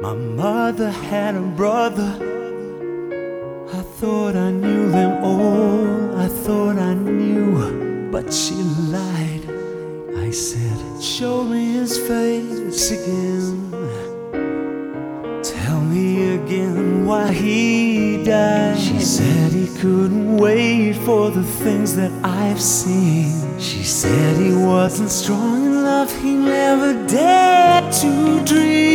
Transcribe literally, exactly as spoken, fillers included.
My mother had a brother. I thought I knew them all, I thought I knew, but she lied. I said, show me his face again. Tell me again why he died. She said he couldn't wait for the things that I've seen. She said he wasn't strong in love, he never dared to dream.